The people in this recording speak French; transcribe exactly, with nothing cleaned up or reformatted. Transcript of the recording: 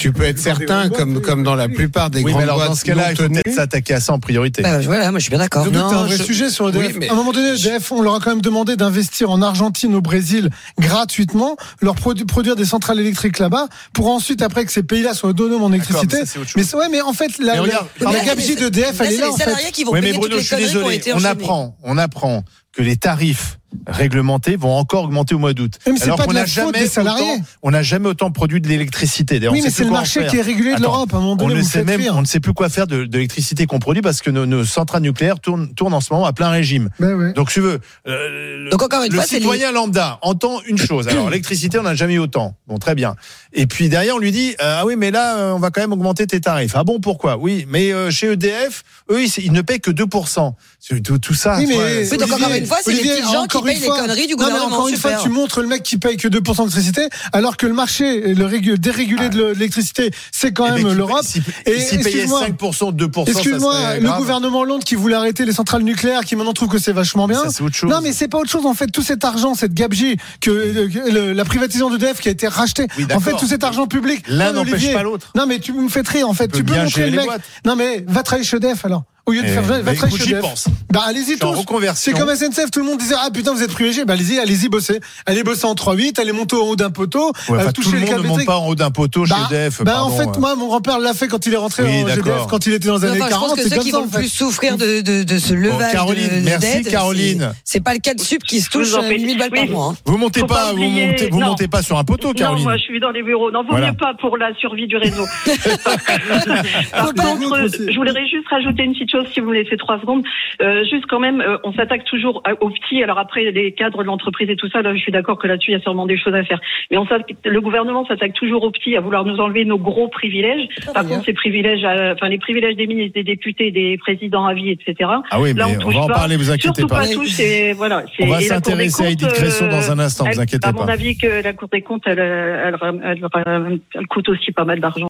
tu peux être certain, comme, comme dans la plupart des oui, grandes mais alors, boîtes. dans ce cas-là, il faut tenues, peut-être s'attaquer à ça en priorité. Bah, voilà, moi je suis bien d'accord. C'est un vrai je... sujet sur E D F. Oui, mais... À un moment donné, E D F, on leur a quand même demandé d'investir en Argentine, au Brésil, gratuitement, leur produ- produire des centrales électriques là-bas, pour ensuite, après que ces pays-là soient autonomes en électricité. Mais, ça, mais c'est, ouais, mais en fait, la, mais regarde, la, la mais gabegie d'E F, elle est là, en fait. Qui vont oui, mais payer Bruno, toutes je les suis conneries qui ont désolé. été On enchaînées. apprend, on apprend que les tarifs réglementés vont encore augmenter au mois d'août. Mais c'est Alors pas qu'on de la n'a faute jamais des salariés. autant, on n'a jamais autant produit de l'électricité. D'ailleurs, Oui, on mais sait c'est plus le quoi en marché faire. qui est régulé de Attends, l'Europe. À un moment on donné, ne vous sait faites même, rire. on ne sait plus quoi faire de, de l'électricité qu'on produit parce que nos, nos centrales nucléaires tournent, tournent en ce moment à plein régime. Ben ouais. Donc, tu veux, euh, Donc, encore une le fois, c'est citoyen lambda entend une chose. Alors, l'électricité, on n'a jamais eu autant. Bon, très bien. Et puis derrière, on lui dit, euh, ah oui, mais là, euh, on va quand même augmenter tes tarifs. Ah bon, pourquoi? Oui, mais euh, chez E D F, eux, ils, ils ne paient que deux pour cent. Tout, tout ça. Oui, mais toi, Oui, donc encore une fois, c'est les Olivier, petits gens qui encore une payent les fois- conneries du Non, mais gouvernement. encore une Super. fois, tu montres le mec qui paye que deux pour cent d'électricité, alors que le marché, le régul, dérégulé de l'électricité, c'est quand Eh même ben, qui- l'Europe. si- Et s'ils payaient excuse-moi, cinq pour cent, deux pour cent, excuse-moi, ça serait le grave. gouvernement Hollande qui voulait arrêter les centrales nucléaires, qui maintenant trouve que c'est vachement bien. Ça, c'est autre chose. Non, mais c'est pas autre chose. En fait, tout cet argent, cette gabegie, que, que le- la privatisation d'E D F qui a été rachetée. Oui, En d'accord. fait, tout cet argent public. L'un Non, n'empêche Olivier, pas l'autre. Non, mais tu me fais rire, en fait. Tu Tu peux peux bien montrer gérer le les mec. boîtes. Non, mais va travailler chez E D F alors. Au lieu de Eh, faire, va bah, travailler écoute, chez j'y E D F. pense. Bah, allez-y Je suis en tous. reconversion. C'est comme S N C F, tout le monde disait, ah putain, vous êtes privilégiés. Bah, allez-y, allez-y bosser. Allez bosser en trois huit, allez monter en haut d'un poteau, Ouais, euh, enfin, tout toucher le les monde ne câbles monte électriques. pas en haut d'un poteau Bah, chez E D F. bah, en pardon, fait, euh. moi, mon grand-père l'a fait quand il est rentré Oui, en G D F, d'accord. quand il était dans les Non, années enfin, je pense quarante. que C'est ceux comme qui ça, vont en le fait. plus souffrir de, de, de ce levage Caroline, de, de merci, dette, Caroline. c'est- C'est pas le cas de sup qui se Je vous touche en prie. huit mille balles par Oui. mois. hein. Vous montez Faut pas, pas vous oublier- montez, vous non. montez pas sur un poteau, Non, Caroline. moi je suis dans les bureaux. Non, vaut Voilà. mieux pas pour la survie du réseau. Par Faut pas contre, l'autre aussi. je voudrais juste rajouter une petite chose, si vous me laissez trois secondes. Euh, juste quand même, euh, on s'attaque toujours à- aux petits. Alors après, les cadres de l'entreprise et tout ça, là, je suis d'accord que là-dessus, il y a sûrement des choses à faire. Mais on s'attaque- le gouvernement s'attaque toujours aux petits, à vouloir nous enlever nos gros privilèges. Par contre, ces privilèges, euh, enfin les privilèges des ministres, des députés, des présidents à vie, et cetera. Ah oui, Là, mais on on touche va en pas. parler, vous inquiétez Surtout pas. pas touche, c'est voilà. c'est- On va et la Cour des s'intéresser à Edith comptes, Cresson dans un instant, vous elle- inquiétez à pas. mon avis que la Cour des comptes, elle, elle, elle, elle, elle coûte aussi pas mal d'argent.